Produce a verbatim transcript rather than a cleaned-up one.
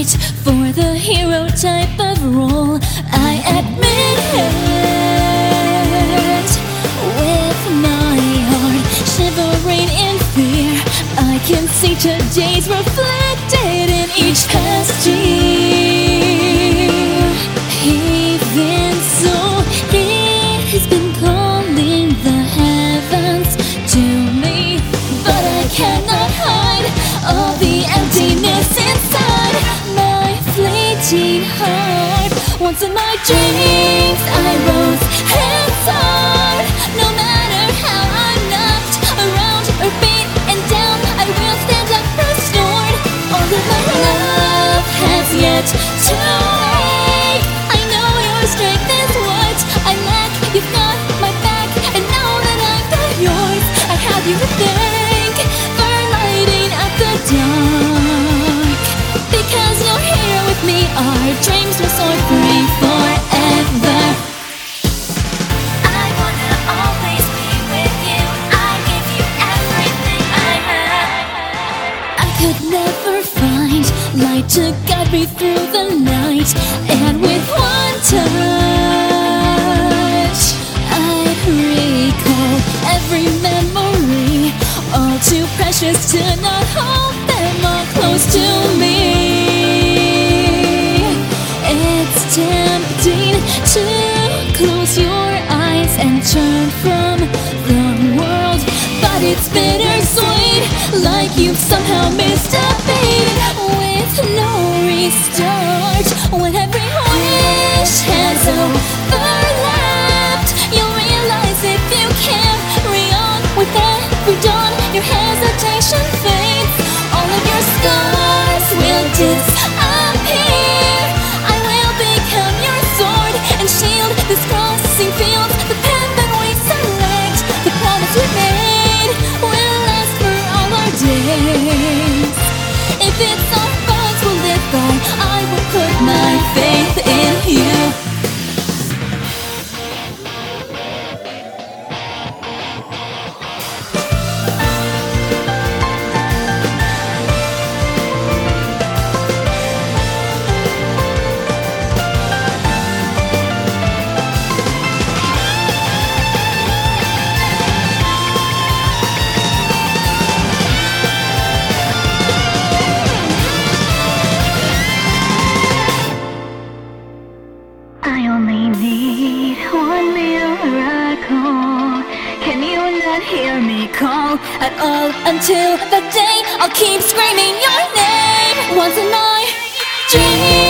right for the hero type of role. I admit it. With my heart shivering in fear, I can see today's reflected in each past year. Even so, it has been calling the heavens to me, but I cannot hide all the emptiness inside my fleeting heart. Once in my dreams I rose and soared. No matter how I'm knocked around or beaten down, I will stand up restored. All of my love has yet to wake. I know your strength is what I lack. You've got my back, and now that I've got yours, I have you to thank for lighting up the dark. Because you're here with me, our dreams will soar free forever. I wanna always be with you. I give you everything I have. I could never find light to guide me through the night, and with one touch I'd recall every memory, all too precious to not hold them all close to me. It's tempting to close your eyes and turn from the world, but it's bittersweet, like you've somehow missed a beat. With no restart, when every wish has overlapped, you'll realize if you carry on with every dawn, your hesitation fades. All of your scars will disappear. I will become your sword and shield. This crossing field, the path that we select, the promise we made will last for all our days. If it's our bonds we'll live by, I will put my faith in you. I only need one miracle. Can you not hear me call At all until the day I'll keep screaming your name. Once in my dreams